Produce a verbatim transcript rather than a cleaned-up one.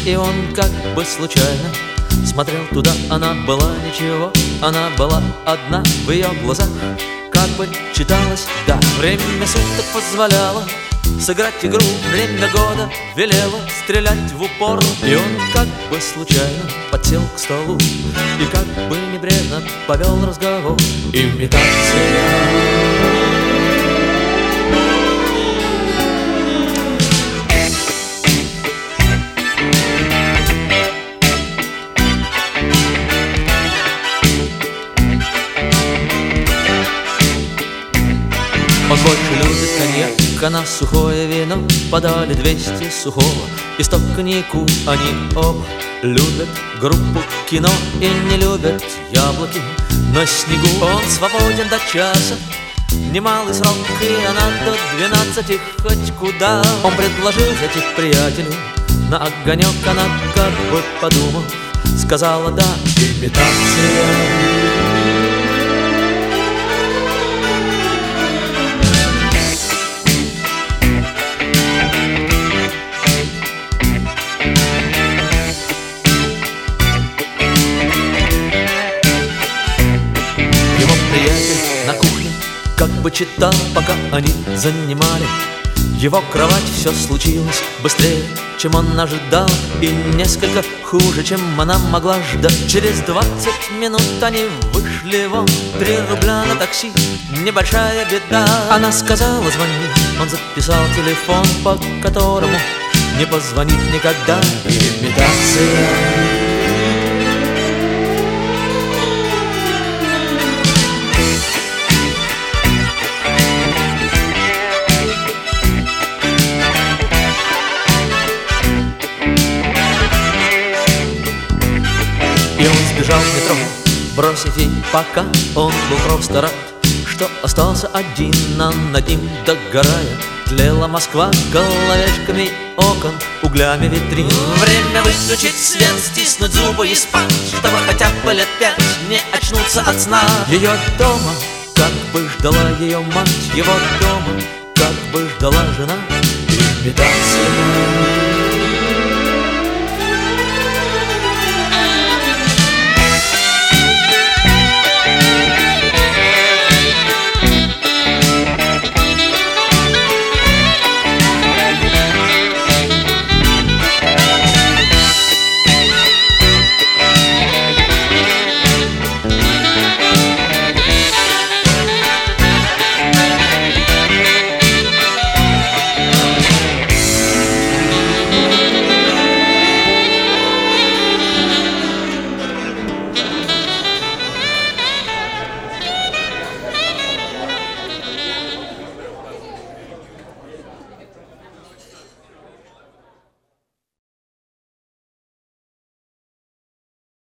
и он как бы случайно смотрел туда. Она была ничего, она была одна. В ее глазах как бы читалось «да». Время суток позволяло сыграть игру, время года велело стрелять в упор. И он как бы случайно подсел к столу и как бы небрежно повел разговор. Имитация. Он больше любит коньяк, она сухое вино. Подали двести сухого и сто коньяку. Они оба любят группу Кино и не любят яблоки на снегу. Он свободен до часа, немалый срок, и она до двенадцати хоть куда. Он предложил зайти к приятелю на огонек. Она как бы подумав сказала «да». Имитация. На кухне как бы читал, пока они занимали его кровать. Все случилось быстрее, чем он ожидал, и несколько хуже, чем она могла ждать. Через двадцать минут они вышли вон. Три рубля на такси, небольшая беда. Она сказала «звони», он записал телефон, по которому не позвонит никогда. Имитация. И он сбежал в метро, бросив ей пока. Он был просто рад, что остался один, а над ним догорая тлела Москва головешками окон, углями витрин. Время выключить свет, стиснуть зубы и спать, чтобы хотя бы лет пять не очнуться от сна. Ее дома как бы ждала ее мать, его дома как бы ждала жена. Имитация.